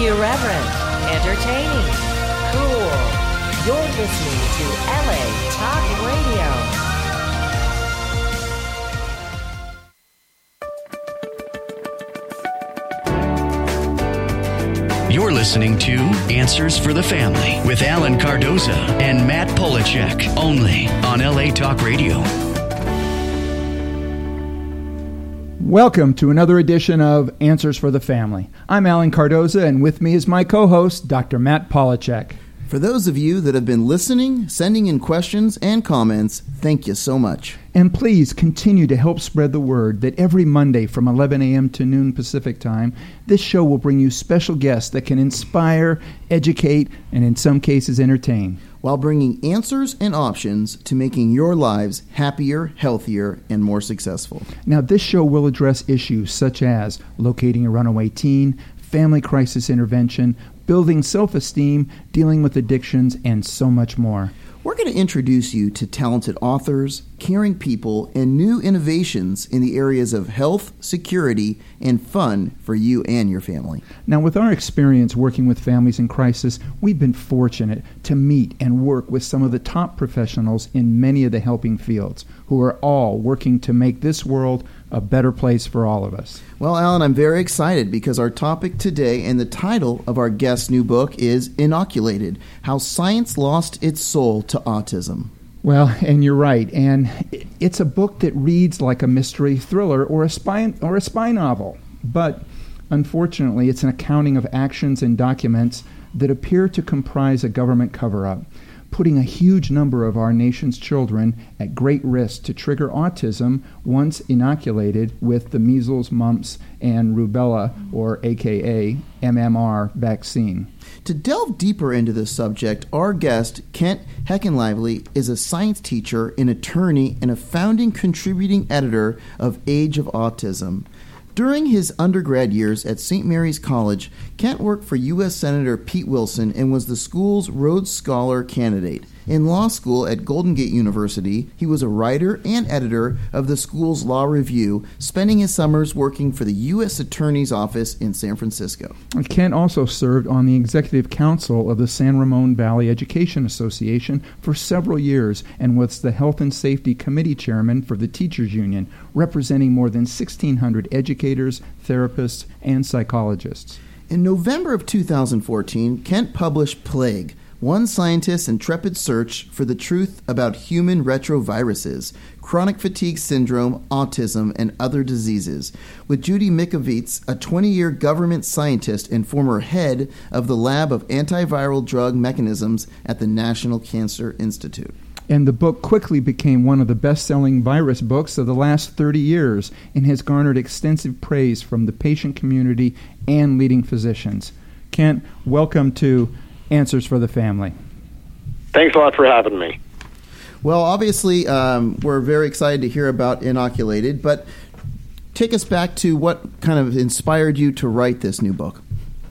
Irreverent, entertaining, cool. You're listening to LA Talk Radio. You're listening to Answers for the Family with Alan Cardoza and Matt Polachek, only on LA Talk Radio. Welcome to another edition of Answers for the Family. I'm Alan Cardoza, and with me is my co-host, Dr. Matt Polachek. For those of you that have been listening, sending in questions and comments, thank you so much. And please continue to help spread the word that every Monday from 11 a.m. to noon Pacific Time, this show will bring you special guests that can inspire, educate, and in some cases entertain, while bringing answers and options to making your lives happier, healthier, and more successful. Now, this show will address issues such as locating a runaway teen, family crisis intervention, building self-esteem, dealing with addictions, and so much more. We're going to introduce you to talented authors, caring people, and new innovations in the areas of health, security, and fun for you and your family. Now, with our experience working with families in crisis, we've been fortunate to meet and work with some of the top professionals in many of the helping fields who are all working to make this world a better place for all of us. Well, Alan, I'm very excited because our topic today and the title of our guest's new book is Inoculated: How Science Lost Its Soul to Autism. Well, and you're right. And it's a book that reads like a mystery thriller or a spy novel. But unfortunately, it's an accounting of actions and documents that appear to comprise a government cover-up, putting a huge number of our nation's children at great risk to trigger autism once inoculated with the measles, mumps, and rubella, or AKA MMR vaccine. To delve deeper into this subject, our guest, Kent Heckenlively, is a science teacher, an attorney, and a founding contributing editor of Age of Autism. During his undergrad years at St. Mary's College, Kent worked for U.S. Senator Pete Wilson and was the school's Rhodes Scholar candidate. In law school at Golden Gate University, he was a writer and editor of the school's Law Review, spending his summers working for the U.S. Attorney's Office in San Francisco. Kent also served on the Executive Council of the San Ramon Valley Education Association for several years and was the Health and Safety Committee Chairman for the Teachers Union, representing more than 1,600 educators, therapists, and psychologists. In November of 2014, Kent published Plague: One Scientist's Intrepid Search for the Truth About Human Retroviruses, Chronic Fatigue Syndrome, Autism, and Other Diseases, with Judy Mikovits, a 20-year government scientist and former head of the Lab of Antiviral Drug Mechanisms at the National Cancer Institute. And the book quickly became one of the best-selling virus books of the last 30 years and has garnered extensive praise from the patient community and leading physicians. Kent, welcome to Answers for the Family. Thanks a lot for having me. Well, obviously, we're very excited to hear about Inoculated, but take us back to what kind of inspired you to write this new book.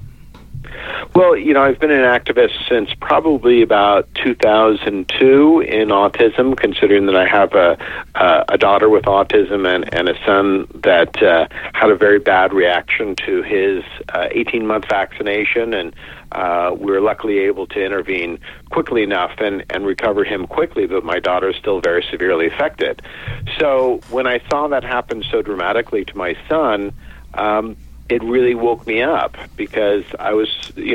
Well, I've been an activist since probably about 2002 in autism, considering that I have a daughter with autism and a son that had a very bad reaction to his 18-month vaccination, and we were luckily able to intervene quickly enough and recover him quickly, but my daughter is still very severely affected. So when I saw that happen so dramatically to my son, it really woke me up because I was,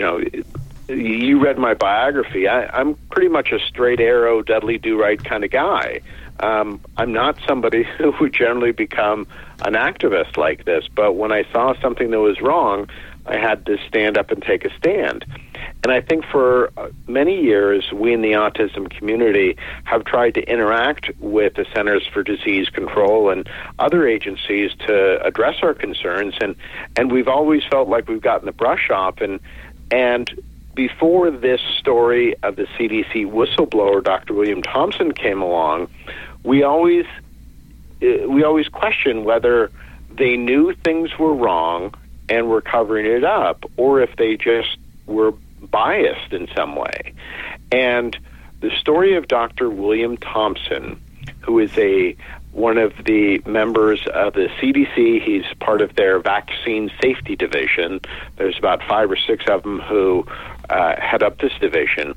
you read my biography. I'm pretty much a straight arrow, Dudley Do-Right kind of guy. I'm not somebody who would generally become an activist like this, but when I saw something that was wrong, I had to stand up and take a stand. And I think for many years, we in the autism community have tried to interact with the Centers for Disease Control and other agencies to address our concerns, and we've always felt like we've gotten the brush off. And before this story of the CDC whistleblower, Dr. William Thompson, came along, we always questioned whether they knew things were wrong and were covering it up, or if they just were biased in some way. And the story of Dr. William Thompson, who is a one of the members of the CDC. He's part of their vaccine safety division. There's about 5 or 6 of them who head up this division.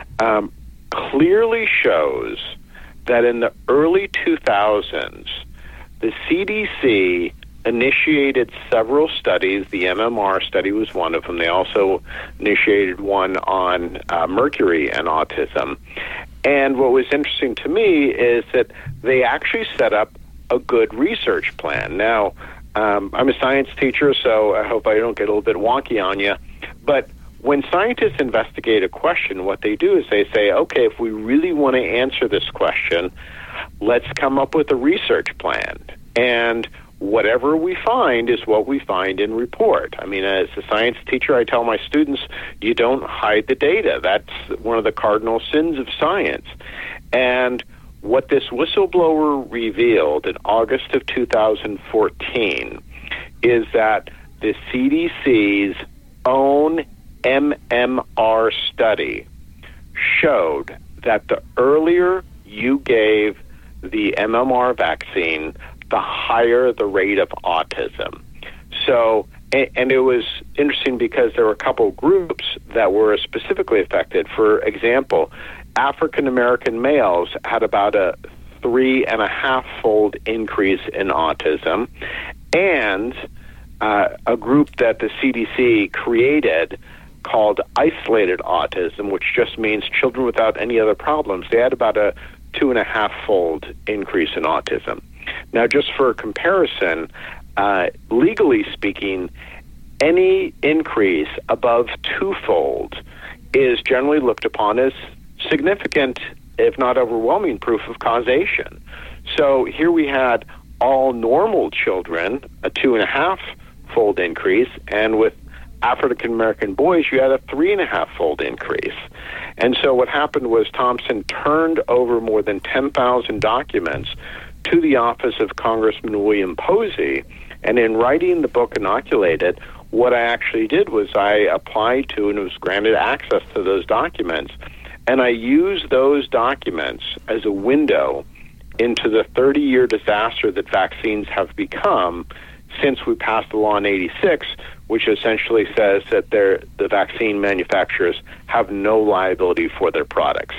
Clearly shows that in the early 2000s, the CDC initiated several studies. The MMR study was one of them. They also initiated one on mercury and autism. And what was interesting to me is that they actually set up a good research plan. Now, I'm a science teacher, so I hope I don't get a little bit wonky on you. But when scientists investigate a question, what they do is they say, okay, if we really want to answer this question, let's come up with a research plan. And whatever we find is what we find in report. I mean, as a science teacher, I tell my students, you don't hide the data. That's one of the cardinal sins of science. And what this whistleblower revealed in August of 2014 is that the CDC's own MMR study showed that the earlier you gave the MMR vaccine, the higher the rate of autism. So, and it was interesting because there were a couple groups that were specifically affected. For example, African American males had about a 3.5-fold increase in autism, and a group that the CDC created called isolated autism, which just means children without any other problems, they had about a 2.5-fold increase in autism. Now, just for comparison, legally speaking, any increase above 2-fold is generally looked upon as significant, if not overwhelming, proof of causation. So here we had all normal children, a 2.5-fold increase, and with African-American boys, you had a 3.5-fold increase. And so what happened was Thompson turned over more than 10,000 documents to the office of Congressman William Posey, and in writing the book Inoculated, what I actually did was I applied to and was granted access to those documents, and I used those documents as a window into the 30-year disaster that vaccines have become since we passed the law in '86, which essentially says that the vaccine manufacturers have no liability for their products.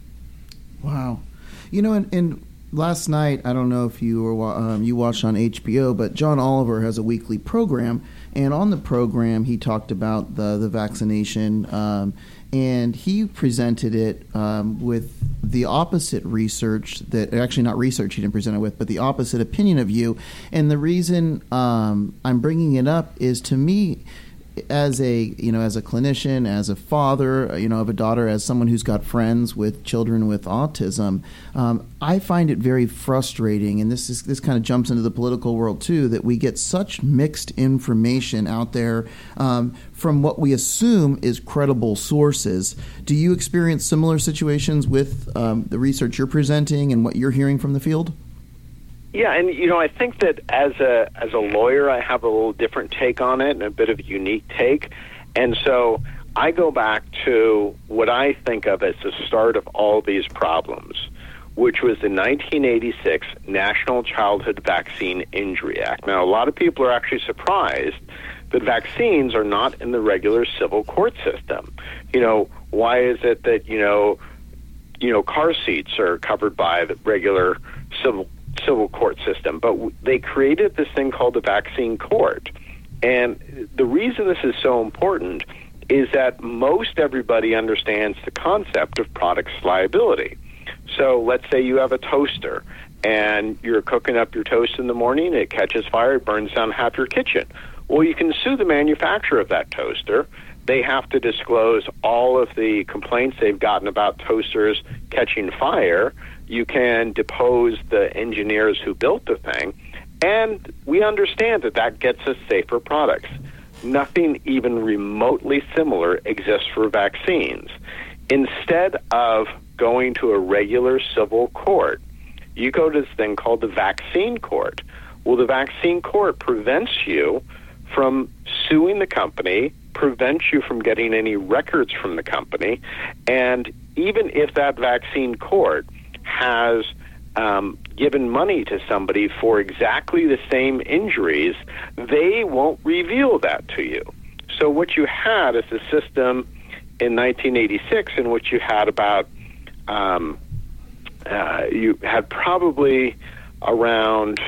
Wow. You know, and last night, I don't know if you were you watched on HBO, but John Oliver has a weekly program, and on the program he talked about the vaccination, and he presented it with the opposite research that actually not research he didn't present it with, but the opposite opinion of you. And the reason I'm bringing it up is, to me, as a clinician, as a father, of a daughter, as someone who's got friends with children with autism, I find it very frustrating, and this kind of jumps into the political world too, that we get such mixed information out there from what we assume is credible sources. Do you experience similar situations with the research you're presenting and what you're hearing from the field? Yeah, and I think that as a lawyer, I have a little different take on it and a bit of a unique take. And so I go back to what I think of as the start of all these problems, which was the 1986 National Childhood Vaccine Injury Act. Now, a lot of people are actually surprised that vaccines are not in the regular civil court system. Why is it that, car seats are covered by the regular civil court system, but they created this thing called the vaccine court. And the reason this is so important is that most everybody understands the concept of products liability. So let's say you have a toaster and you're cooking up your toast in the morning, it catches fire, it burns down half your kitchen. Well, you can sue the manufacturer of that toaster. They have to disclose all of the complaints they've gotten about toasters catching fire. You can depose the engineers who built the thing, and we understand that gets us safer products. Nothing even remotely similar exists for vaccines. Instead of going to a regular civil court, you go to this thing called the vaccine court. Well, the vaccine court prevents you from suing the company, prevents you from getting any records from the company, and even if that vaccine court has given money to somebody for exactly the same injuries, they won't reveal that to you. So what you had is a system in 1986 in which you had about you had probably around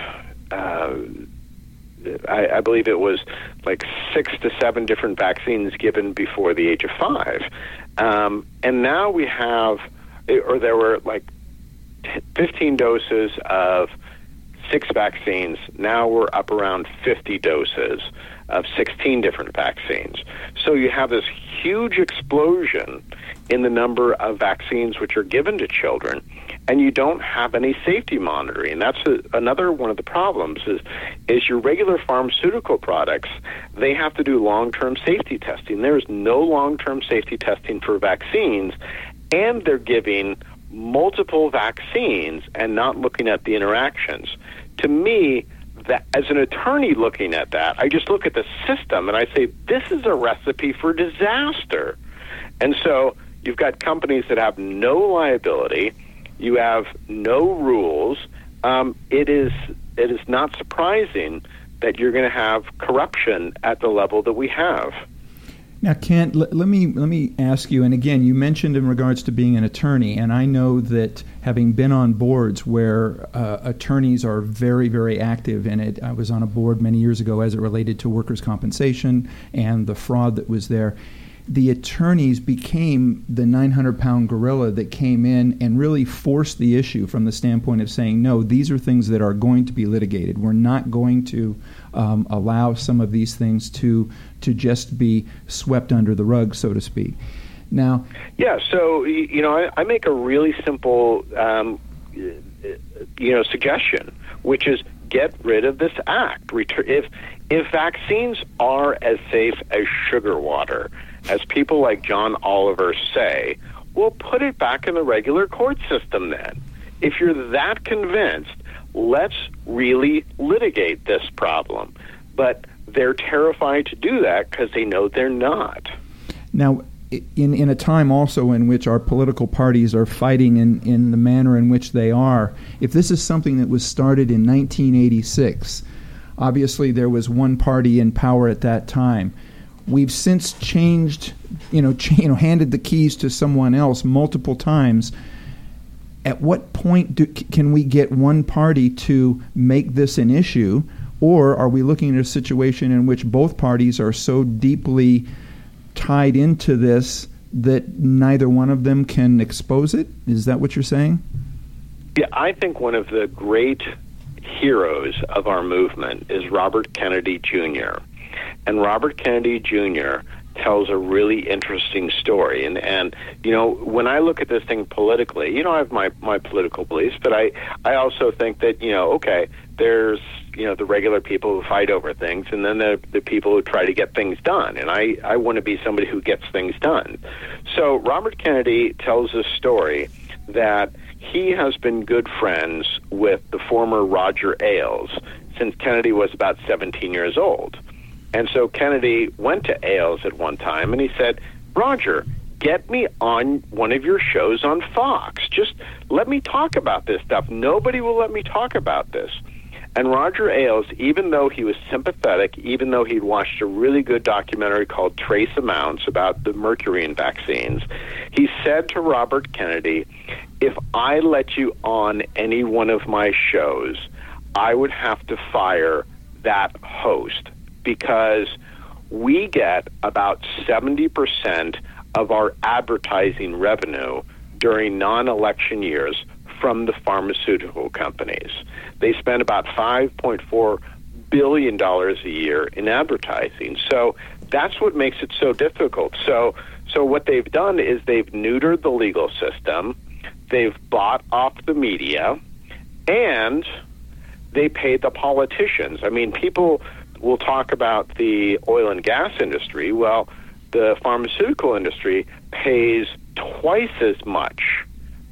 I believe it was like 6 to 7 different vaccines given before the age of 5, and now we have, or there were like 15 doses of 6 vaccines. Now we're up around 50 doses of 16 different vaccines. So you have this huge explosion in the number of vaccines which are given to children, and you don't have any safety monitoring. That's another one of the problems is your regular pharmaceutical products, they have to do long-term safety testing. There is no long-term safety testing for vaccines, and they're giving multiple vaccines and not looking at the interactions. To me, that as an attorney looking at that, I just look at the system and I say, this is a recipe for disaster. And so you've got companies that have no liability, you have no rules. It is not surprising that you're going to have corruption at the level that we have. Now, Kent, let me ask you, and again, you mentioned in regards to being an attorney, and I know that having been on boards where attorneys are very, very active in it, I was on a board many years ago as it related to workers' compensation and the fraud that was there. The attorneys became the 900-pound gorilla that came in and really forced the issue from the standpoint of saying, no, these are things that are going to be litigated. We're not going to allow some of these things to just be swept under the rug, so to speak. Now, yeah, so, I make a really simple, suggestion, which is get rid of this act. If vaccines are as safe as sugar water, as people like John Oliver say, well, put it back in the regular court system then. If you're that convinced, let's really litigate this problem. But they're terrified to do that because they know they're not. Now, in a time also in which our political parties are fighting in the manner in which they are, if this is something that was started in 1986, obviously there was one party in power at that time. We've since changed, handed the keys to someone else multiple times. At what point can we get one party to make this an issue, or are we looking at a situation in which both parties are so deeply tied into this that neither one of them can expose it? Is that what you're saying? Yeah, I think one of the great heroes of our movement is Robert Kennedy Jr., and Robert Kennedy Jr. tells a really interesting story. And when I look at this thing politically, I have my political beliefs, but I also think that, there's, the regular people who fight over things, and then the people who try to get things done. And I want to be somebody who gets things done. So Robert Kennedy tells a story that he has been good friends with the former Roger Ailes since Kennedy was about 17 years old. And so Kennedy went to Ailes at one time, and he said, Roger, get me on one of your shows on Fox. Just let me talk about this stuff. Nobody will let me talk about this. And Roger Ailes, even though he was sympathetic, even though he'd watched a really good documentary called Trace Amounts about the mercury in vaccines, he said to Robert Kennedy, if I let you on any one of my shows, I would have to fire that host, because we get about 70% of our advertising revenue during non-election years from the pharmaceutical companies. They spend about $5.4 billion a year in advertising. So that's what makes it so difficult. So what they've done is they've neutered the legal system, they've bought off the media, and they pay the politicians. I mean, people will talk about the oil and gas industry. Well, the pharmaceutical industry pays twice as much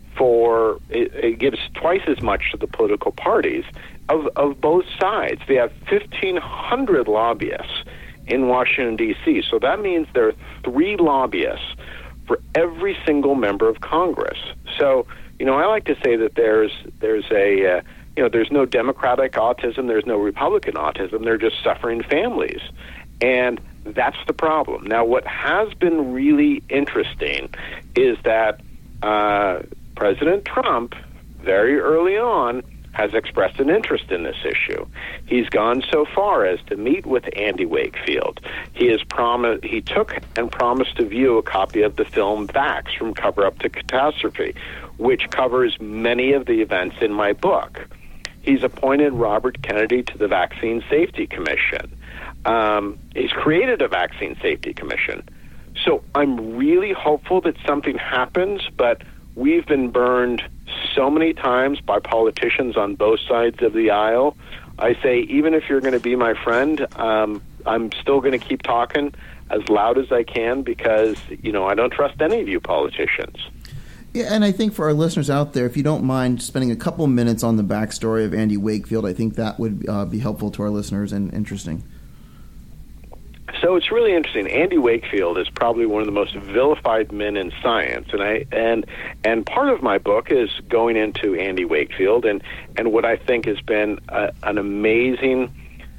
it gives twice as much to the political parties of both sides. They have 1,500 lobbyists in Washington, D.C., so that means there are 3 lobbyists for every single member of Congress. So, I like to say that there's no Democratic autism, there's no Republican autism, they're just suffering families. And that's the problem. Now, what has been really interesting is that President Trump, very early on, has expressed an interest in this issue. He's gone so far as to meet with Andy Wakefield. He took and promised to view a copy of the film Vax, From Cover Up to Catastrophe, which covers many of the events in my book. He's appointed Robert Kennedy to the Vaccine Safety Commission. He's created a Vaccine Safety Commission. So I'm really hopeful that something happens, but we've been burned so many times by politicians on both sides of the aisle. I say, even if you're going to be my friend, I'm still going to keep talking as loud as I can because, I don't trust any of you politicians. Yeah, and I think for our listeners out there, if you don't mind spending a couple minutes on the backstory of Andy Wakefield, I think that would be helpful to our listeners and interesting. So it's really interesting. Andy Wakefield is probably one of the most vilified men in science, and part of my book is going into Andy Wakefield and what I think has been an amazing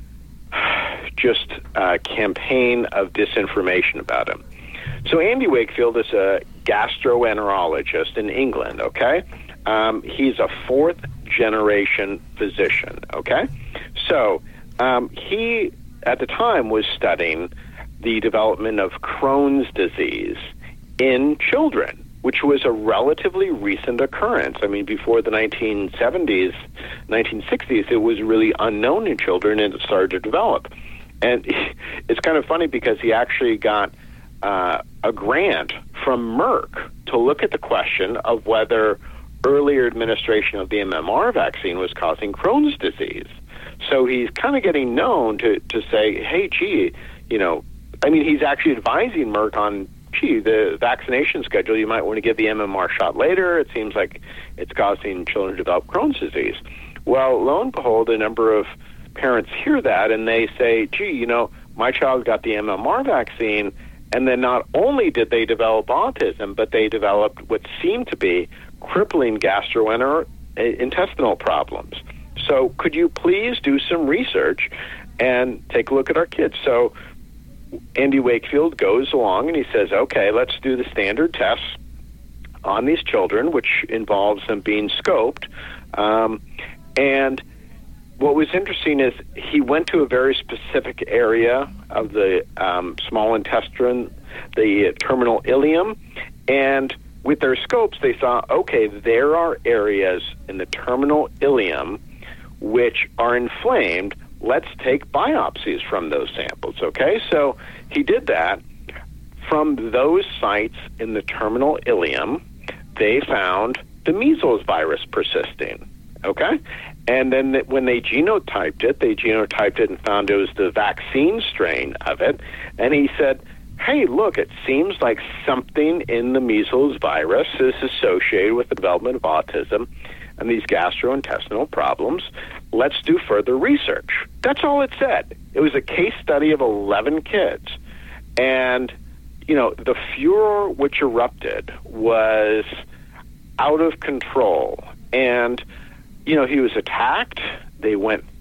campaign of disinformation about him. So Andy Wakefield is a gastroenterologist in England. Okay, he's a fourth-generation physician. Okay, so he, at the time, was studying the development of Crohn's disease in children, which was a relatively recent occurrence. I mean, before the 1970s, 1960s, it was really unknown in children, and it started to develop. And it's kind of funny because he actually got a grant from Merck to look at the question of whether earlier administration of the MMR vaccine was causing Crohn's disease. So he's kind of getting known to say, hey, gee, he's actually advising Merck on, the vaccination schedule, you might want to give the MMR shot later. It seems like it's causing children to develop Crohn's disease. Well, lo and behold, a number of parents hear that and they say, gee, my child got the MMR vaccine, and then not only did they develop autism, but they developed what seemed to be crippling gastrointestinal problems. So could you please do some research and take a look at our kids? So Andy Wakefield goes along and he says, okay, let's do the standard tests on these children, which involves them being scoped. And what was interesting is he went to a very specific area of the small intestine, the terminal ileum, and with their scopes they saw, okay, there are areas in the terminal ileum which are inflamed. Let's take biopsies from those samples, okay? So he did that. From those sites in the terminal ileum, they found the measles virus persisting, okay? And then when they genotyped it and found it was the vaccine strain of it. And he said, hey, look, it seems like something in the measles virus is associated with the development of autism and these gastrointestinal problems. Let's do further research. That's all it said. It was a case study of 11 kids. And, the furor which erupted was out of control. And, he was attacked. They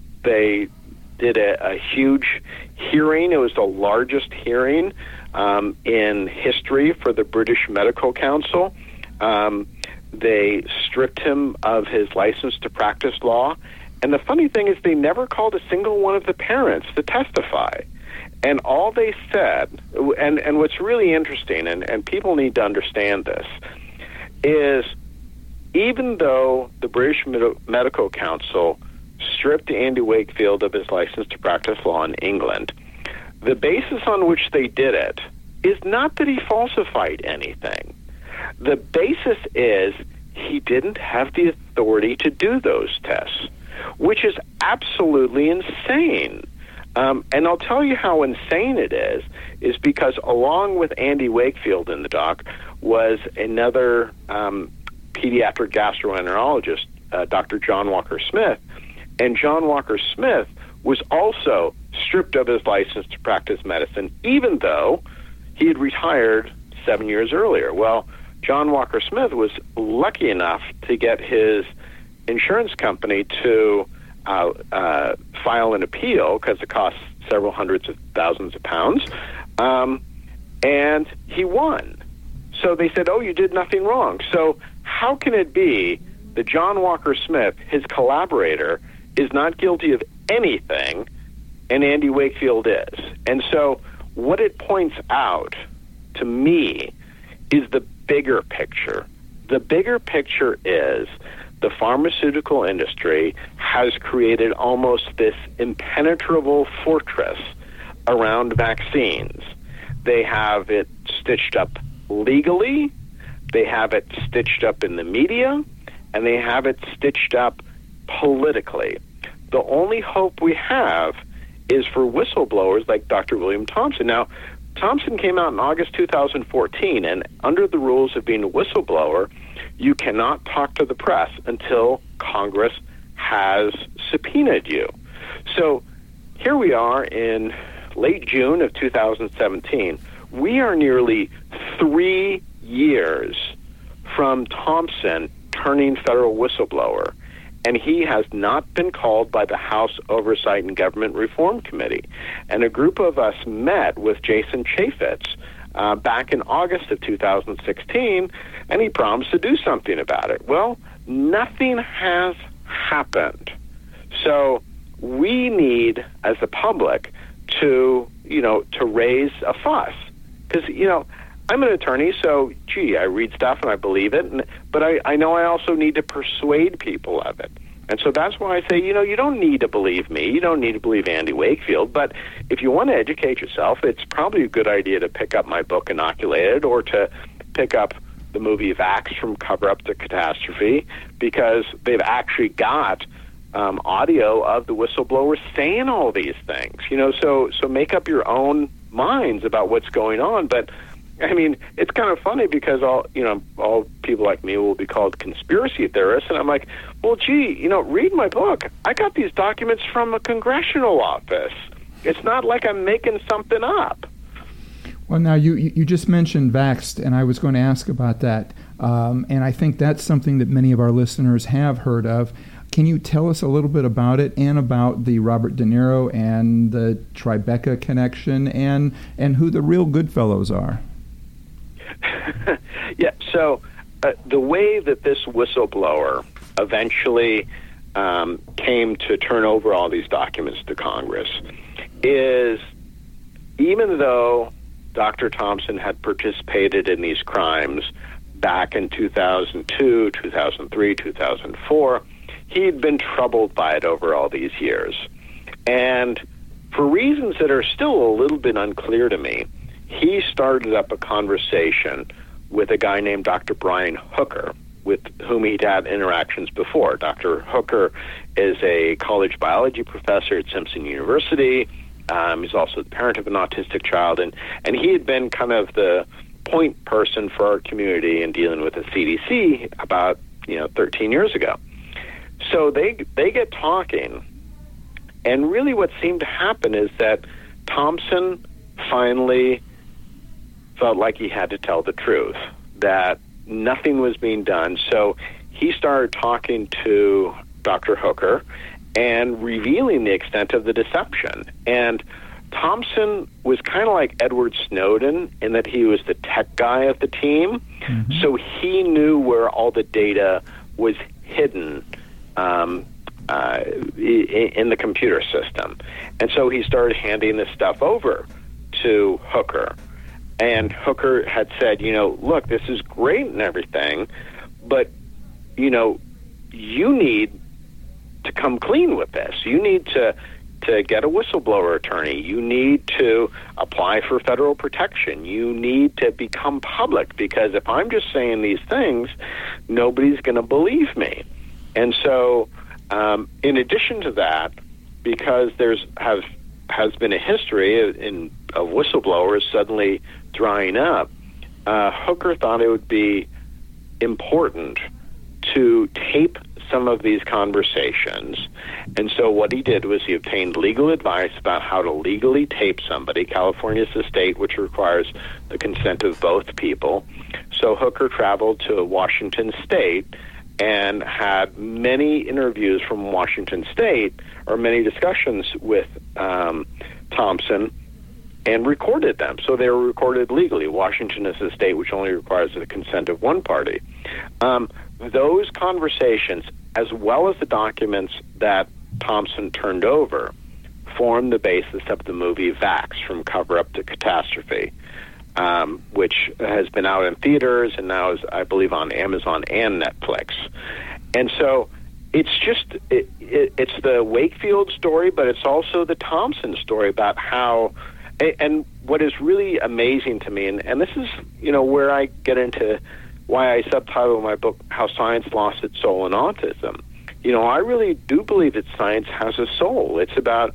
did a huge hearing. It was the largest hearing in history for the British Medical Council. They stripped him of his license to practice law. And the funny thing is they never called a single one of the parents to testify. And all they said, and what's really interesting, and people need to understand this, is even though the British Medical Council stripped Andy Wakefield of his license to practice law in England, the basis on which they did it is not that he falsified anything. The basis is he didn't have the authority to do those tests, which is absolutely insane. And I'll tell you how insane it is because along with Andy Wakefield in the dock was another pediatric gastroenterologist, Dr. John Walker Smith. And John Walker Smith was also stripped of his license to practice medicine, even though he had retired 7 years earlier. Well, John Walker Smith was lucky enough to get his insurance company to file an appeal because it costs several hundreds of thousands of pounds, and he won. So they said, oh, you did nothing wrong. So how can it be that John Walker Smith, his collaborator, is not guilty of anything and Andy Wakefield is? And so what it points out to me is the bigger picture. The bigger picture is the pharmaceutical industry has created almost this impenetrable fortress around vaccines. They have it stitched up legally, they have it stitched up in the media, and they have it stitched up politically. The only hope we have is for whistleblowers like Dr. William Thompson. Now, Thompson came out in August 2014, and under the rules of being a whistleblower, you cannot talk to the press until Congress has subpoenaed you. So here we are in late June of 2017. We are nearly 3 years from Thompson turning federal whistleblower, and he has not been called by the House Oversight and Government Reform Committee. And a group of us met with Jason Chaffetz back in August of 2016, and he promised to do something about it. Well, nothing has happened. So we need, as the public, to raise a fuss. Because, I'm an attorney, so, I read stuff and I believe it, but I know I also need to persuade people of it. And so that's why I say, you don't need to believe me. You don't need to believe Andy Wakefield. But if you want to educate yourself, it's probably a good idea to pick up my book, Inoculated, or to pick up the movie Vax, From Cover-Up to Catastrophe, because they've actually got audio of the whistleblowers saying all these things. So make up your own minds about what's going on. But I mean, it's kind of funny because all people like me will be called conspiracy theorists, and I'm like, well, read my book. I got these documents from a congressional office. It's not like I'm making something up. Well, now you just mentioned Vaxxed, and I was going to ask about that, and I think that's something that many of our listeners have heard of. Can you tell us a little bit about it and about the Robert De Niro and the Tribeca connection and who the real Goodfellows are? Yeah, so the way that this whistleblower eventually came to turn over all these documents to Congress is, even though Dr. Thompson had participated in these crimes back in 2002, 2003, 2004, he'd been troubled by it over all these years. And for reasons that are still a little bit unclear to me, he started up a conversation with a guy named Dr. Brian Hooker, with whom he'd had interactions before. Dr. Hooker is a college biology professor at Simpson University. He's also the parent of an autistic child, and he had been kind of the point person for our community in dealing with the CDC about 13 years ago. So they get talking, and really what seemed to happen is that Thompson finally felt like he had to tell the truth, that nothing was being done. So he started talking to Dr. Hooker and revealing the extent of the deception. And Thompson was kind of like Edward Snowden in that he was the tech guy of the team. Mm-hmm. So he knew where all the data was hidden in the computer system. And so he started handing this stuff over to Hooker. And Hooker had said, look, this is great and everything, but, you need to come clean with this. You need to get a whistleblower attorney. You need to apply for federal protection. You need to become public, because if I'm just saying these things, nobody's going to believe me. And so, in addition to that, because has been a history of whistleblowers suddenly drying up, Hooker thought it would be important to tape some of these conversations. And so what he did was he obtained legal advice about how to legally tape somebody. California's a state which requires the consent of both people. So Hooker traveled to Washington State and had many interviews from Washington State, or many discussions with Thompson, and recorded them. So they were recorded legally. Washington is a state which only requires the consent of one party. Those conversations, as well as the documents that Thompson turned over, formed the basis of the movie Vax, From Cover-Up to Catastrophe, which has been out in theaters and now is, I believe, on Amazon and Netflix. And so it's just, it's the Wakefield story, but it's also the Thompson story about how, and what is really amazing to me, and this is, where I get into why I subtitle my book, How Science Lost Its Soul in Autism. I really do believe that science has a soul. It's about,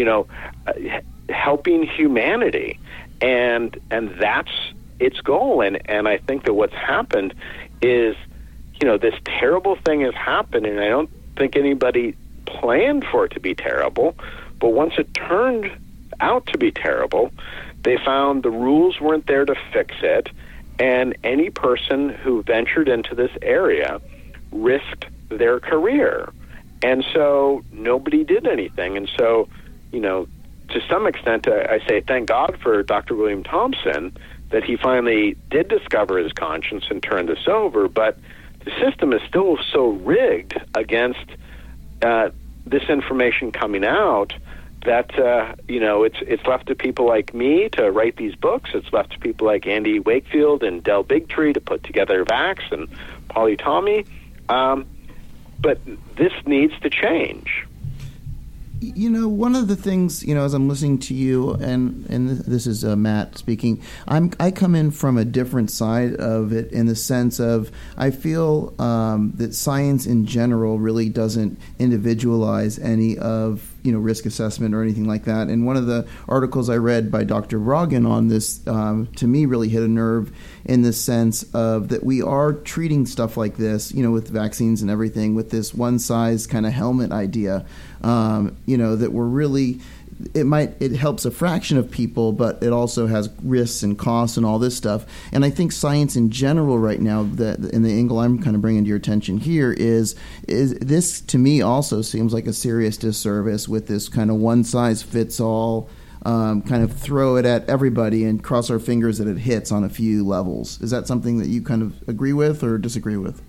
helping humanity. And that's its goal. And I think that what's happened is, this terrible thing has happened, and I don't think anybody planned for it to be terrible. But once it turned out to be terrible, they found the rules weren't there to fix it, and any person who ventured into this area risked their career. And so nobody did anything. And so, to some extent, I say thank God for Dr. William Thompson that he finally did discover his conscience and turn this over. But the system is still so rigged against this information coming out that, it's left to people like me to write these books. It's left to people like Andy Wakefield and Del Bigtree to put together Vax and Polly Tommy. But this needs to change. One of the things, as I'm listening to you, and this is Matt speaking, I come in from a different side of it in the sense of I feel that science in general really doesn't individualize any of risk assessment or anything like that. And one of the articles I read by Dr. Rogan on this, to me, really hit a nerve in the sense of that we are treating stuff like this, with vaccines and everything, with this one-size kind of helmet idea, that we're really... It helps a fraction of people, but it also has risks and costs and all this stuff. And I think science in general right now, in the angle I'm kind of bringing to your attention here is this to me also seems like a serious disservice with this kind of one-size-fits-all kind of throw it at everybody and cross our fingers that it hits on a few levels. Is that something that you kind of agree with or disagree with?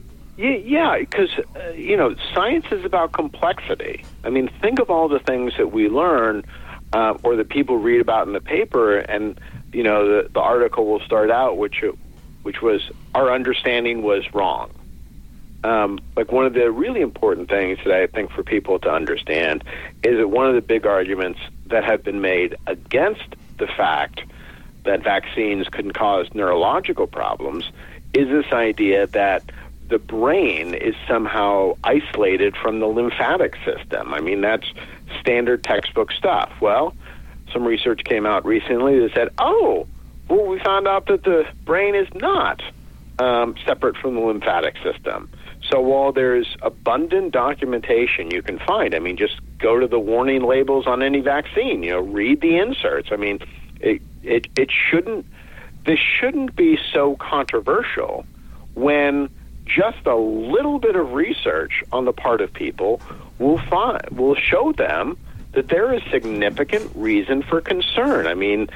Yeah, because, science is about complexity. I mean, think of all the things that we learn or that people read about in the paper, and, the article will start out, which was, our understanding was wrong. Like one of the really important things that I think for people to understand is that one of the big arguments that have been made against the fact that vaccines can cause neurological problems is this idea that the brain is somehow isolated from the lymphatic system. I mean, that's standard textbook stuff. Well, some research came out recently that said, we found out that the brain is not separate from the lymphatic system. So while there's abundant documentation you can find, I mean, just go to the warning labels on any vaccine, read the inserts. I mean, this shouldn't be so controversial when just a little bit of research on the part of people will show them that there is significant reason for concern. I mean,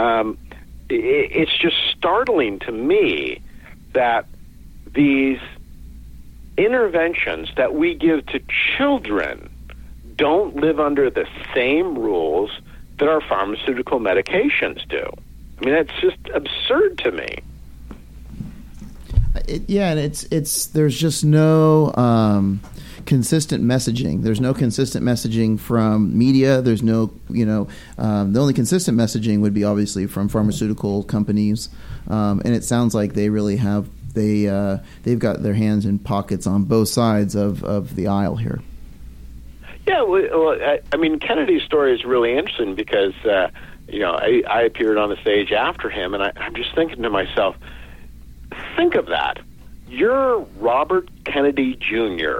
it's just startling to me that these interventions that we give to children don't live under the same rules that our pharmaceutical medications do. I mean, that's just absurd to me. And it's there's just no consistent messaging. There's no consistent messaging from media. There's no, the only consistent messaging would be obviously from pharmaceutical companies, and it sounds like they really have they've got their hands in pockets on both sides of the aisle here. Yeah, well, I mean, Kennedy's story is really interesting because I appeared on the stage after him, and I'm just thinking to myself, think of that. You're Robert Kennedy Jr.,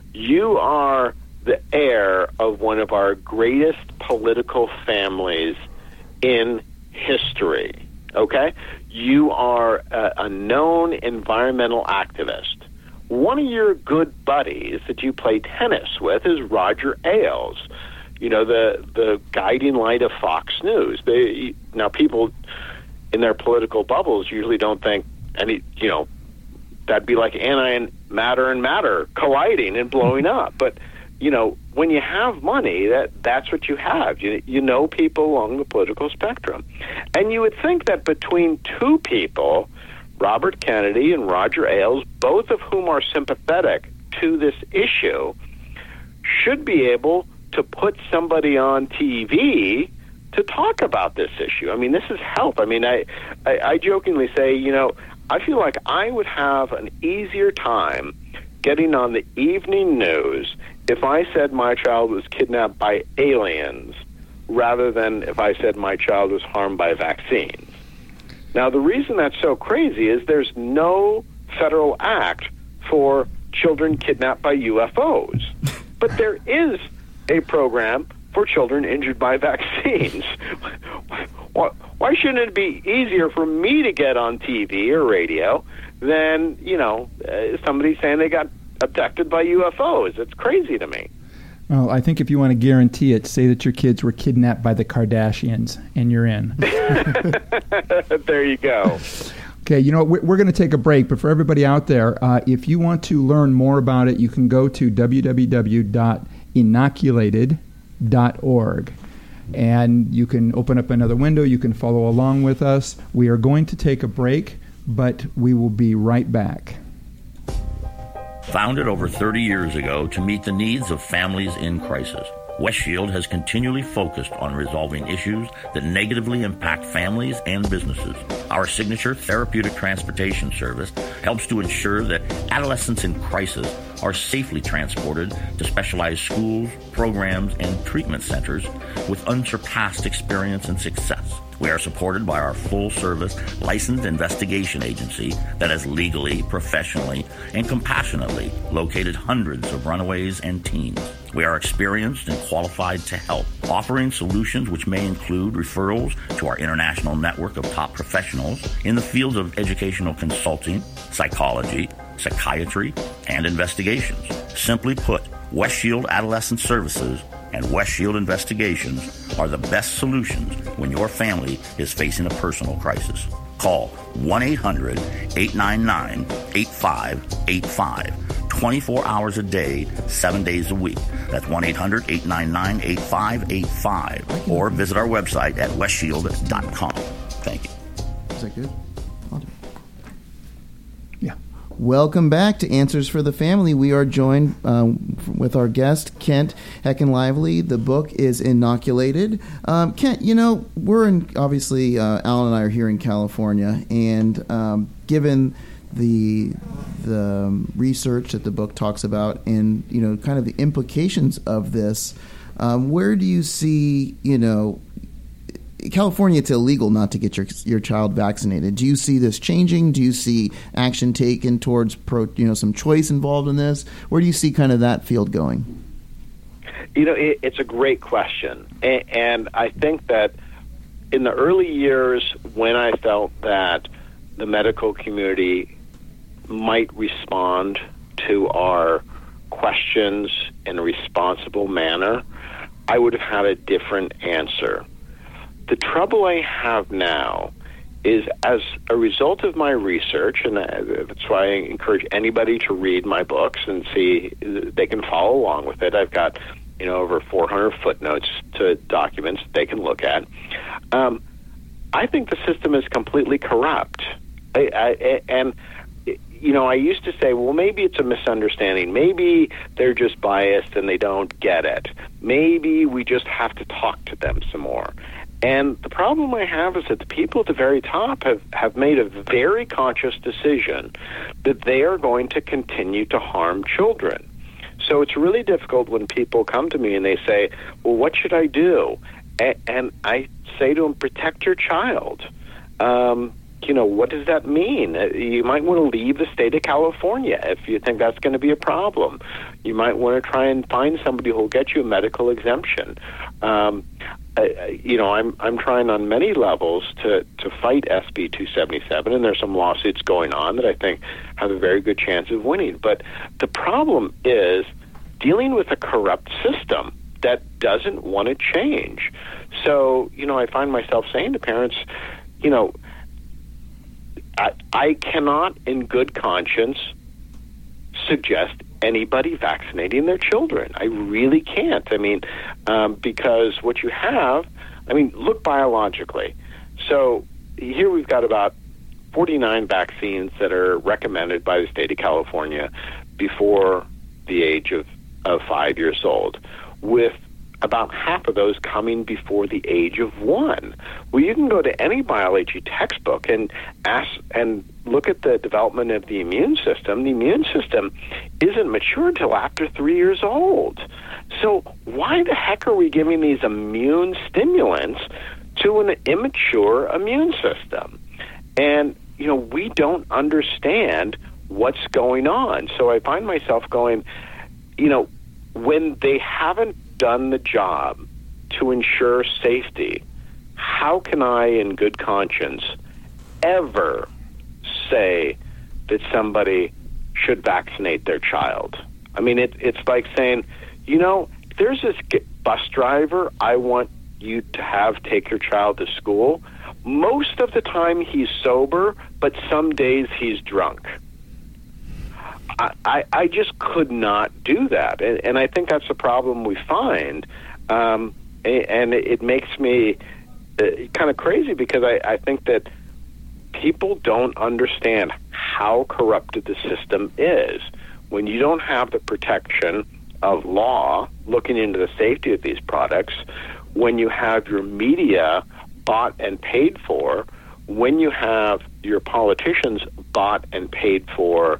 you are the heir of one of our greatest political families in history, okay? You are a known environmental activist. One of your good buddies that you play tennis with is Roger Ailes, the guiding light of Fox News. Now, people in their political bubbles usually don't think that'd be like antimatter and matter colliding and blowing up. But, when you have money, that's what you have. You know people along the political spectrum. And you would think that between two people, Robert Kennedy and Roger Ailes, both of whom are sympathetic to this issue, should be able to put somebody on TV to talk about this issue. I mean, this is help. I mean, I jokingly say, I feel like I would have an easier time getting on the evening news if I said my child was kidnapped by aliens rather than if I said my child was harmed by vaccines. Now, the reason that's so crazy is there's no federal act for children kidnapped by UFOs. But there is a program for children injured by vaccines. Why shouldn't it be easier for me to get on TV or radio than, somebody saying they got abducted by UFOs? It's crazy to me. Well, I think if you want to guarantee it, say that your kids were kidnapped by the Kardashians, and you're in. There you go. Okay, we're going to take a break, but for everybody out there, if you want to learn more about it, you can go to www.inoculated.org. And you can open up another window. You can follow along with us. We are going to take a break, but we will be right back. Founded over 30 years ago to meet the needs of families in crisis, West Shield has continually focused on resolving issues that negatively impact families and businesses. Our signature therapeutic transportation service helps to ensure that adolescents in crisis are safely transported to specialized schools, programs, and treatment centers with unsurpassed experience and success. We are supported by our full-service licensed investigation agency that has legally, professionally, and compassionately located hundreds of runaways and teens. We are experienced and qualified to help, offering solutions which may include referrals to our international network of top professionals in the fields of educational consulting, psychology, psychiatry, and investigations. Simply put, West Shield Adolescent Services and West Shield Investigations are the best solutions when your family is facing a personal crisis. Call 1-800-899-8585. 24 hours a day, 7 days a week. That's 1-800-899-8585. Or visit our website at westshield.com. Thank you. Is that good? Yeah. Welcome back to Answers for the Family. We are joined with our guest, Kent Heckenlively. The book is Inoculated. Kent, we're in, obviously, Alan and I are here in California, and given the research that the book talks about and, kind of the implications of this, where do you see, California, it's illegal not to get your child vaccinated. Do you see this changing? Do you see action taken towards some choice involved in this? Where do you see kind of that field going? It's a great question, and I think that in the early years when I felt that the medical community might respond to our questions in a responsible manner, I would have had a different answer. The trouble I have now is, as a result of my research, and that's why I encourage anybody to read my books and see, they can follow along with it. I've got, over 400 footnotes to documents they can look at. I think the system is completely corrupt. I used to say, well, maybe it's a misunderstanding. Maybe they're just biased and they don't get it. Maybe we just have to talk to them some more. And the problem I have is that the people at the very top have made a very conscious decision that they are going to continue to harm children. So it's really difficult when people come to me and they say, well, what should I do? And I say to them, protect your child. what does that mean? You might want to leave the state of California if you think that's going to be a problem. You might want to try and find somebody who will get you a medical exemption. I'm trying on many levels to fight SB 277, and there's some lawsuits going on that I think have a very good chance of winning. But the problem is dealing with a corrupt system that doesn't want to change. So, I find myself saying to parents, I cannot in good conscience suggest anybody vaccinating their children. I really can't. Because what you have, look biologically. So here we've got about 49 vaccines that are recommended by the state of California before the age of 5 years old, with about half of those coming before the age of 1. Well, you can go to any biology textbook and ask and look at the development of the immune system. The immune system isn't mature until after 3 years old. So why the heck are we giving these immune stimulants to an immature immune system? And, we don't understand what's going on. So I find myself going, when they haven't done the job to ensure safety, how can I, in good conscience, ever say that somebody should vaccinate their child? It's like saying, there's this bus driver I want you to have take your child to school. Most of the time he's sober, but some days he's drunk. I just could not do that. And I think that's the problem we find. And it makes me kind of crazy because I think that people don't understand how corrupted the system is. When you don't have the protection of law looking into the safety of these products, when you have your media bought and paid for, when you have your politicians bought and paid for,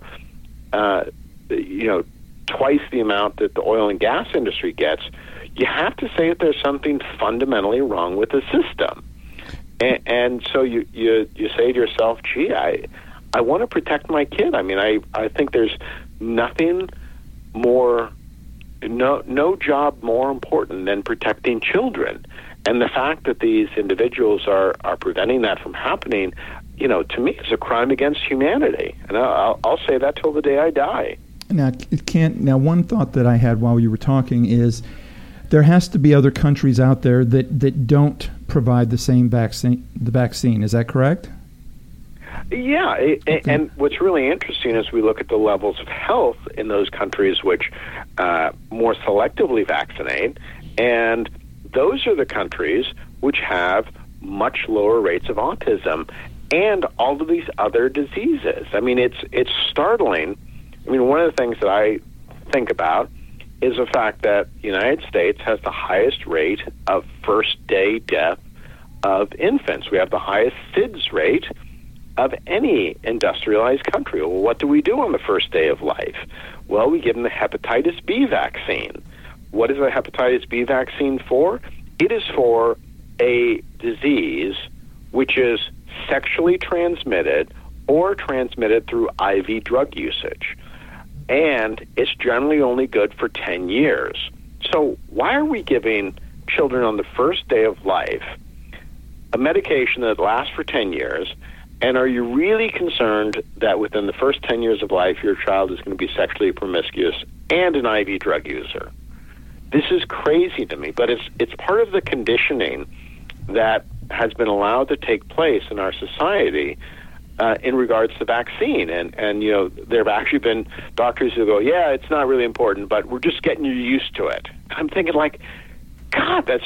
twice the amount that the oil and gas industry gets, you have to say that there's something fundamentally wrong with the system. And so you say to yourself, gee, I want to protect my kid. I think there's nothing more, no job more important than protecting children. And the fact that these individuals are preventing that from happening, to me, is a crime against humanity. And I'll say that till the day I die. Now, one thought that I had while you were talking is there has to be other countries out there that don't provide the same vaccine. Is that correct? Yeah, and what's really interesting is we look at the levels of health in those countries which more selectively vaccinate, and those are the countries which have much lower rates of autism and all of these other diseases. It's startling. One of the things that I think about is the fact that the United States has the highest rate of first-day death of infants. We have the highest SIDS rate of any industrialized country. Well, what do we do on the first day of life? Well, we give them the hepatitis B vaccine. What is a hepatitis B vaccine for? It is for a disease which is sexually transmitted or transmitted through IV drug usage. And it's generally only good for 10 years. So why are we giving children on the first day of life a medication that lasts for 10 years? And are you really concerned that within the first 10 years of life, your child is going to be sexually promiscuous and an IV drug user? This is crazy to me, but it's part of the conditioning that has been allowed to take place in our society in regards to vaccine. And there have actually been doctors who go, yeah, it's not really important, but we're just getting you used to it. I'm thinking God, that's,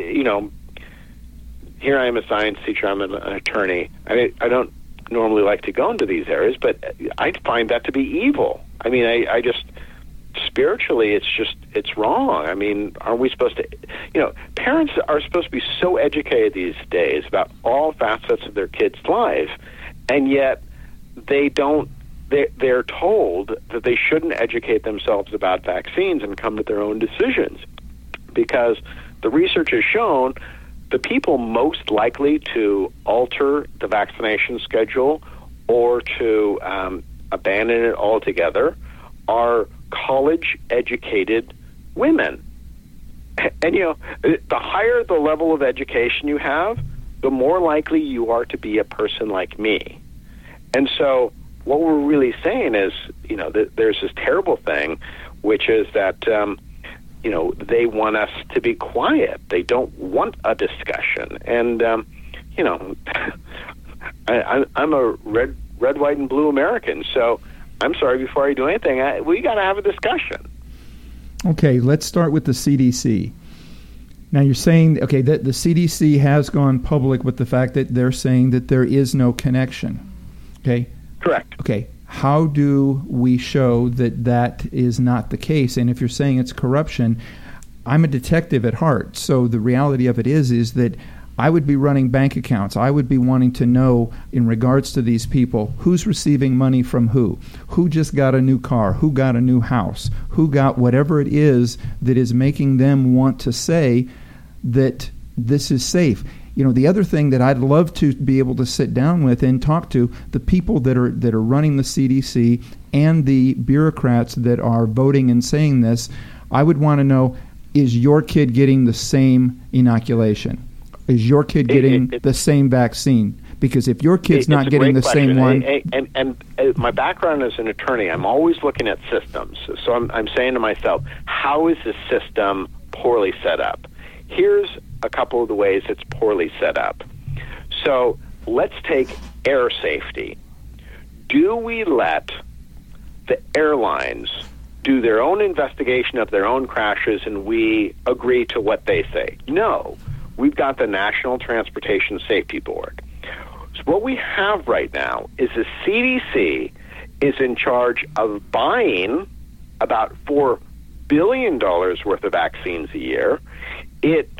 here I am a science teacher, I'm an attorney. I don't normally like to go into these areas, but I find that to be evil. I just, spiritually, it's wrong. Aren't we supposed to, parents are supposed to be so educated these days about all facets of their kids' life, and yet they're told that they shouldn't educate themselves about vaccines and come to their own decisions, because the research has shown the people most likely to alter the vaccination schedule or to abandon it altogether are college-educated women. And, the higher the level of education you have, the more likely you are to be a person like me. And so what we're really saying is, that there's this terrible thing, which is that, they want us to be quiet. They don't want a discussion. And, I'm a red, white, and blue American, so I'm sorry, before I do anything, we got to have a discussion. Okay, let's start with the CDC. Now you're saying, okay, that the CDC has gone public with the fact that they're saying that there is no connection. Okay? Correct. Okay. How do we show that that is not the case? And if you're saying it's corruption, I'm a detective at heart. So the reality of it is that I would be running bank accounts. I would be wanting to know, in regards to these people, who's receiving money from who just got a new car, who got a new house, who got whatever it is that is making them want to say that this is safe. The other thing that I'd love to be able to sit down with and talk to the people that are running the CDC and the bureaucrats that are voting and saying this, I would want to know, is your kid getting the same inoculation? Is your kid getting the same vaccine? Because if your kid's not getting the same one... And my background as an attorney, I'm always looking at systems. So I'm saying to myself, how is the system poorly set up? Here's a couple of the ways it's poorly set up. So let's take air safety. Do we let the airlines do their own investigation of their own crashes and we agree to what they say? No. We've got the National Transportation Safety Board. So what we have right now is the CDC is in charge of buying about $4 billion worth of vaccines a year. It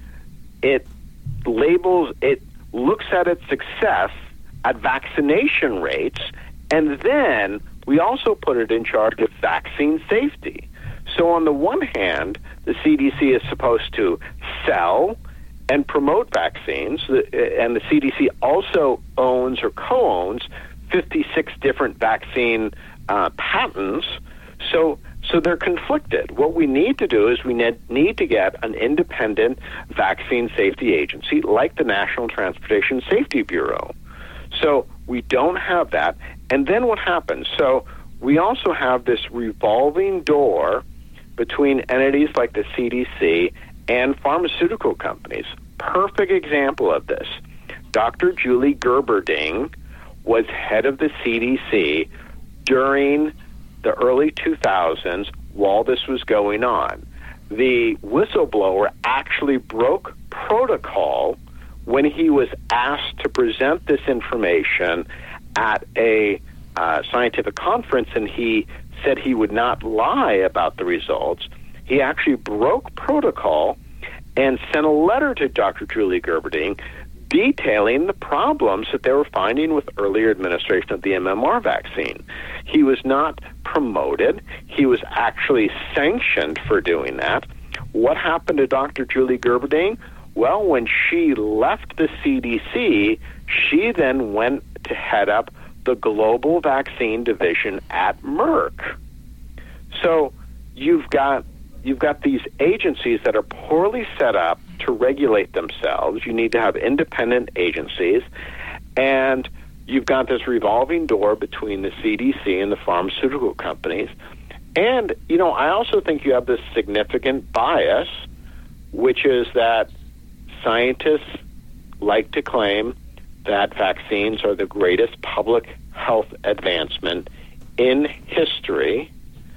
looks at its success at vaccination rates, and then we also put it in charge of vaccine safety. So on the one hand, the CDC is supposed to sell and promote vaccines, and the CDC also owns or co-owns 56 different vaccine patents. So they're conflicted. What we need to do is we need to get an independent vaccine safety agency like the National Transportation Safety Bureau. So we don't have that. And then what happens? So we also have this revolving door between entities like the CDC and pharmaceutical companies. Perfect example of this. Dr. Julie Gerberding was head of the CDC during the early 2000s while this was going on. The whistleblower actually broke protocol when he was asked to present this information at a scientific conference, and he said he would not lie about the results. He actually broke protocol and sent a letter to Dr. Julie Gerberding detailing the problems that they were finding with earlier administration of the MMR vaccine. He was not promoted. He was actually sanctioned for doing that. What happened to Dr. Julie Gerberding? Well, when she left the CDC, she then went to head up the global vaccine division at Merck. So you've got these agencies that are poorly set up to regulate themselves. You need to have independent agencies, and you've got this revolving door between the CDC and the pharmaceutical companies. And, I also think you have this significant bias, which is that scientists like to claim that vaccines are the greatest public health advancement in history,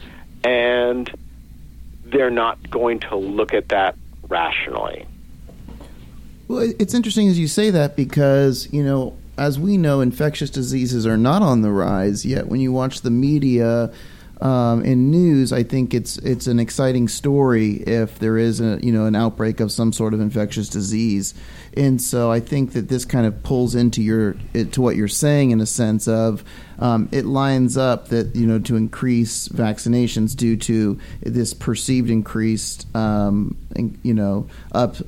and they're not going to look at that rationally. Well, it's interesting as you say that because, as we know, infectious diseases are not on the rise, yet when you watch the media in news, I think it's an exciting story if there is an outbreak of some sort of infectious disease. And so I think that this kind of pulls into to what you're saying in a sense of it lines up that to increase vaccinations due to this perceived increased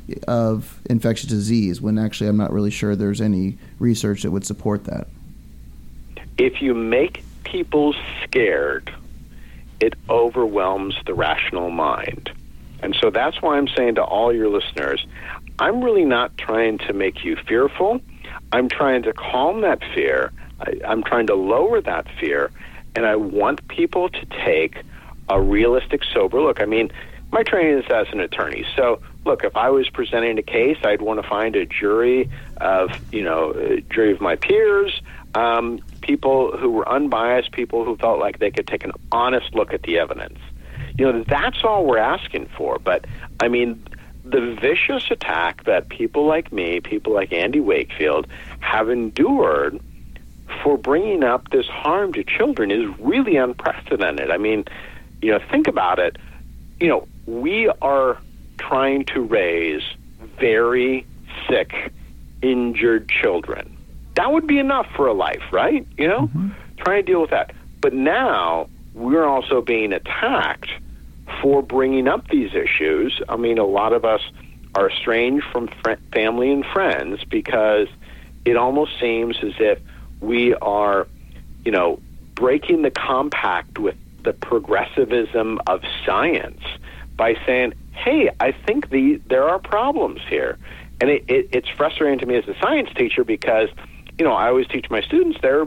of infectious disease, when actually I'm not really sure there's any research that would support that. If you make people scared, it overwhelms the rational mind. And so that's why I'm saying to all your listeners, I'm really not trying to make you fearful. I'm trying to calm that fear. I'm trying to lower that fear. And I want people to take a realistic, sober look. I mean, my training is as an attorney. So, look, if I was presenting a case, I'd want to find a jury of, a jury of my peers, people who were unbiased, people who felt like they could take an honest look at the evidence. That's all we're asking for. But, I mean, the vicious attack that people like me, people like Andy Wakefield, have endured for bringing up this harm to children is really unprecedented. I mean, think about it. We are trying to raise very sick, injured children. That would be enough for a life, right? Trying to deal with that. But now we're also being attacked for bringing up these issues. I mean, a lot of us are estranged from family and friends because it almost seems as if we are, breaking the compact with the progressivism of science by saying, hey, I think there are problems here. And it's frustrating to me as a science teacher because, I always teach my students there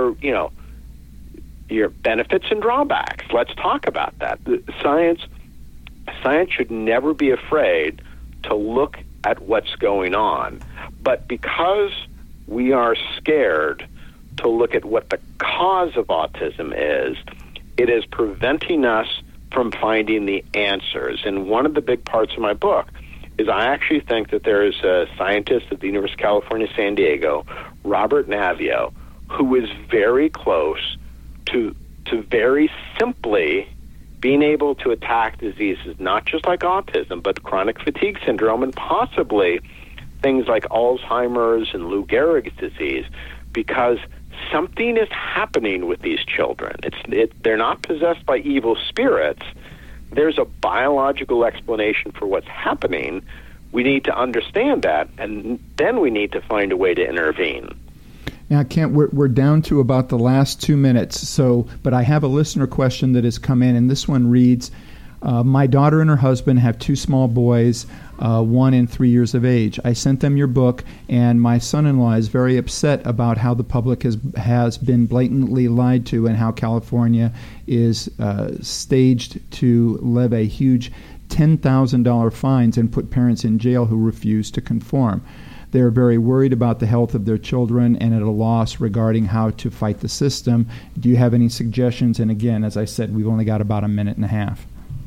your benefits and drawbacks. Let's talk about that. Science should never be afraid to look at what's going on. But because we are scared to look at what the cause of autism is, it is preventing us from finding the answers. And one of the big parts of my book is I actually think that there is a scientist at the University of California, San Diego, Robert Navio, who is very close to very simply being able to attack diseases, not just like autism, but chronic fatigue syndrome and possibly things like Alzheimer's and Lou Gehrig's disease, because something is happening with these children. They're not possessed by evil spirits. There's a biological explanation for what's happening. We need to understand that, and then we need to find a way to intervene. Now, Kent, we're down to about the last 2 minutes, but I have a listener question that has come in, and this one reads, my daughter and her husband have 2 small boys, 1 and 3 years of age. I sent them your book, and my son-in-law is very upset about how the public has been blatantly lied to and how California is staged to levy huge $10,000 fines and put parents in jail who refuse to conform. They're very worried about the health of their children and at a loss regarding how to fight the system. Do you have any suggestions? And again, as I said, we've only got about a minute and a half.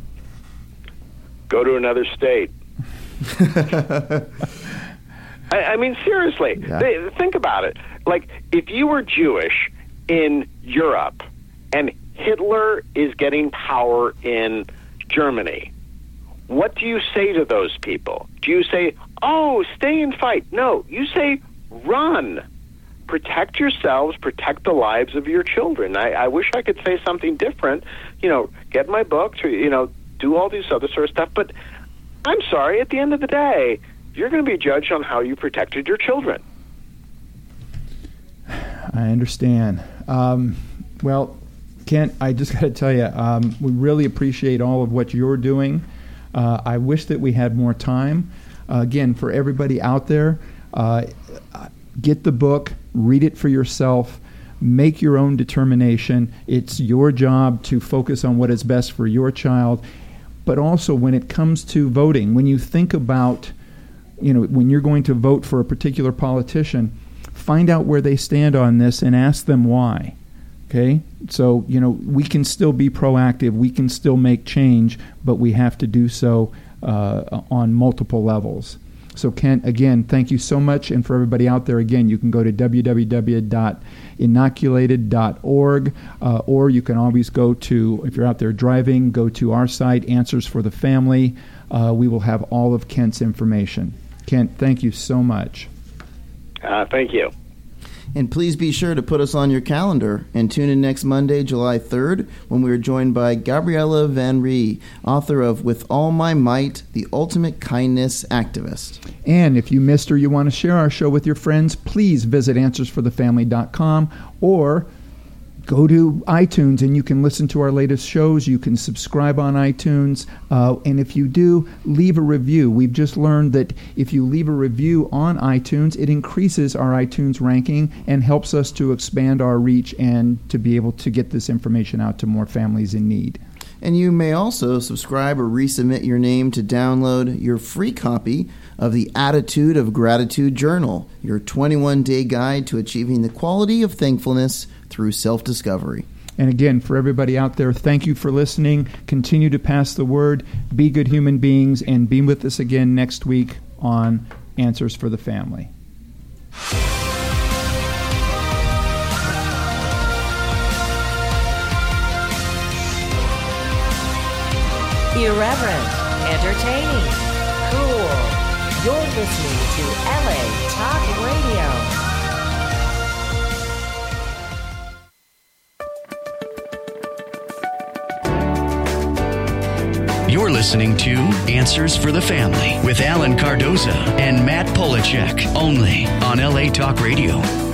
Go to another state. I mean, seriously, think about it. Like, if you were Jewish in Europe and Hitler is getting power in Germany, what do you say to those people? Do you say, oh, stay and fight? No, you say, run. Protect yourselves, protect the lives of your children. I wish I could say something different. Get my book, do all these other sort of stuff. But I'm sorry, at the end of the day, you're going to be judged on how you protected your children. I understand. Well, Kent, I just got to tell you, we really appreciate all of what you're doing. I wish that we had more time. Again, for everybody out there, get the book, read it for yourself, make your own determination. It's your job to focus on what is best for your child. But also when it comes to voting, when you think about, when you're going to vote for a particular politician, find out where they stand on this and ask them why. Okay? So, we can still be proactive. We can still make change, but we have to do so on multiple levels. So, Kent, again, thank you so much. And for everybody out there, again, you can go to www.inoculated.org, or you can always go to, if you're out there driving, go to our site, Answers for the Family. We will have all of Kent's information. Kent, thank you so much. Thank you. And please be sure to put us on your calendar and tune in next Monday, July 3rd, when we are joined by Gabriella Van Ree, author of With All My Might, The Ultimate Kindness Activist. And if you missed or you want to share our show with your friends, please visit AnswersForTheFamily.com or go to iTunes and you can listen to our latest shows. You can subscribe on iTunes. And if you do, leave a review. We've just learned that if you leave a review on iTunes, it increases our iTunes ranking and helps us to expand our reach and to be able to get this information out to more families in need. And you may also subscribe or resubmit your name to download your free copy of the Attitude of Gratitude Journal, your 21-day guide to achieving the quality of thankfulness through self-discovery. And again, for everybody out there, thank you for listening. Continue to pass the word. Be good human beings, and be with us again next week on Answers for the Family. Irreverent, entertaining, cool. You're listening to LA Talk Radio. You're listening to Answers for the Family with Alan Cardoza and Matt Polachek, only on LA Talk Radio.